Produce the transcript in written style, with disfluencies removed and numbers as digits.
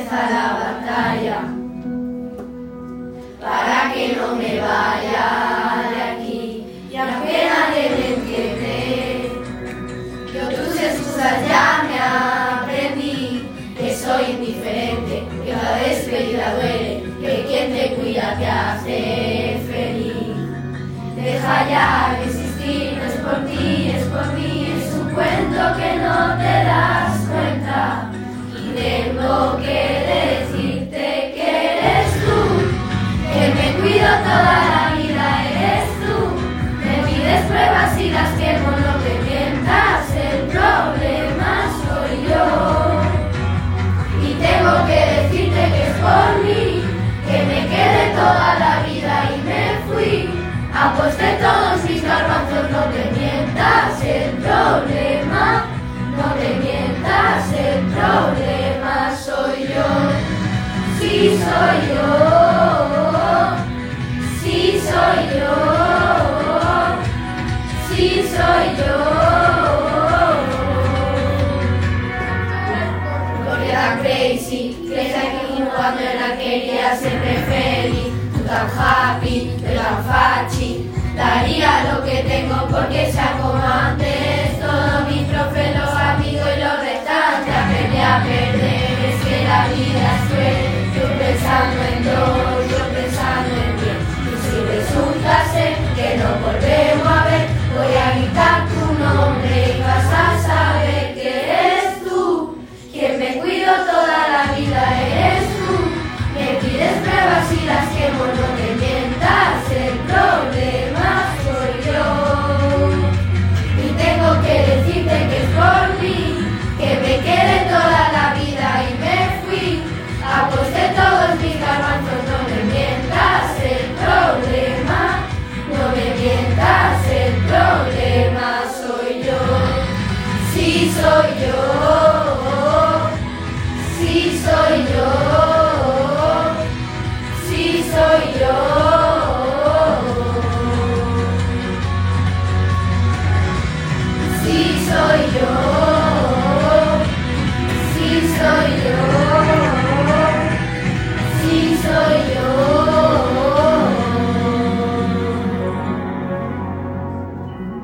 empieza la batalla, para que no me vaya de aquí. Y aunque nadie me entiende, yo tus excusas ya me aprendí, que soy indiferente, que la despedida duele, que quien te cuida te hace feliz. Deja ya de existir, no es por ti, es por mí, es un cuento que no te das cuenta. Y tengo que decirte que eres tú, que me cuido toda la vida, eres tú. Me pides pruebas y las quemo, no te mientas, el problema soy yo. Y tengo que decirte que es por mí, que me quedé toda la vida y me fui. Aposté todos mis garbanzos, no te mientas, el problema, no te mientas, el problema soy yo. Sí soy yo, sí soy yo, sí soy yo. Porque era crazy, crees aquí cuando la quería siempre feliz. Tú tan happy, yo tan fachi, daría lo que tengo porque se